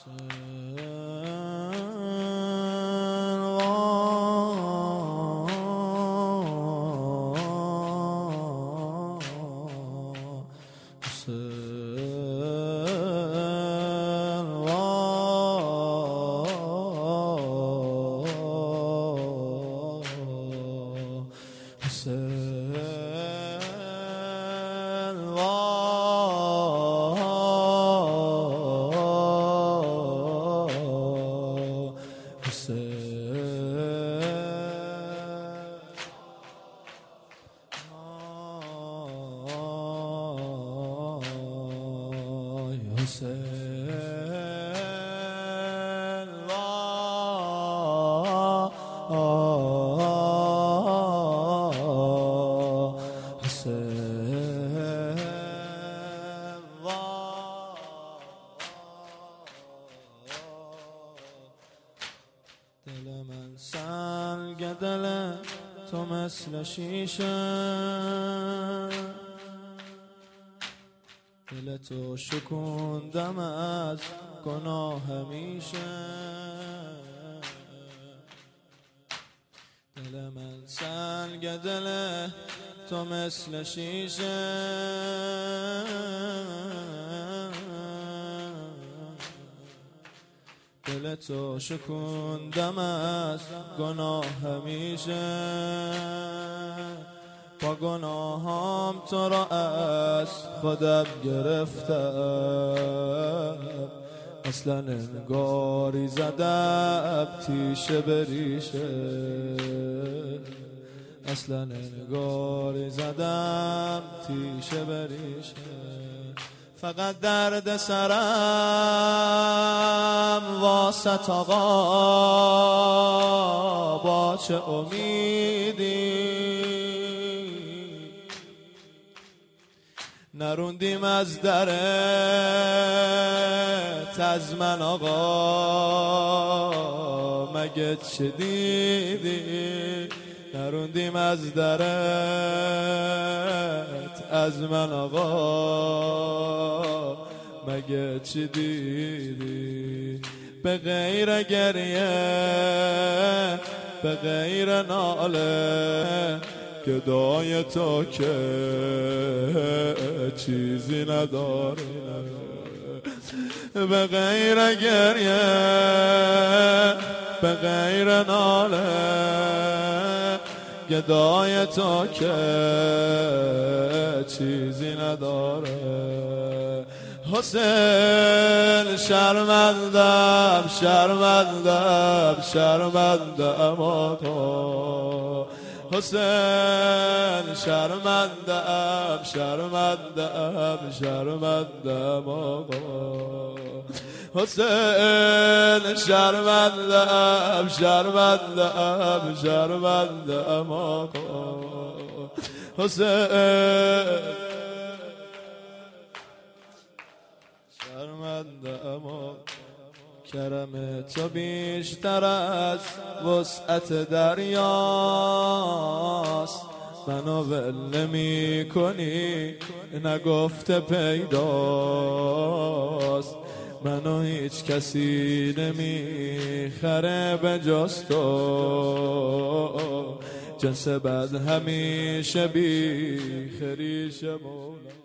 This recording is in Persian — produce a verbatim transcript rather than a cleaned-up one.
دل من سنگ دل تو مثل شیشه، دل تو شکوندم از گناه همیشه. دل من سنگ دل تو مثل شیشه، دل تو شکوندم از گناه همیشه. با گناهام تو را از خودم گرفتم، اصلا انگاری زدم تیشه بریشه، اصلا انگاری زدم تیشه بریشه. فقط درد سرم واسط آقا، با چه امیدی نروندیم از درت از من آقا، مگه چه دیدی نروندیم از درت از من آقا، مگه چی دیدی؟ به غیر گریه به غیر ناله، گدای تو که چیزی نداره. به غیر گریه به غیر ناله، گدای تو که چیزی نداره. حسین شرمندم شرمندم شرمندم آقا، حسین شرمندم شرمندم شرمندم آقا، حسین شرمندم شرمندم شرمندم آقا، حسین شرمندم آقا. کرم تو بیشتر از وسعت دریاست، منو ول نمی کنی نگفته پیداست. منو هیچ کسی نمی خره به جز تو، جنس بد همیشه بی خریش مولا.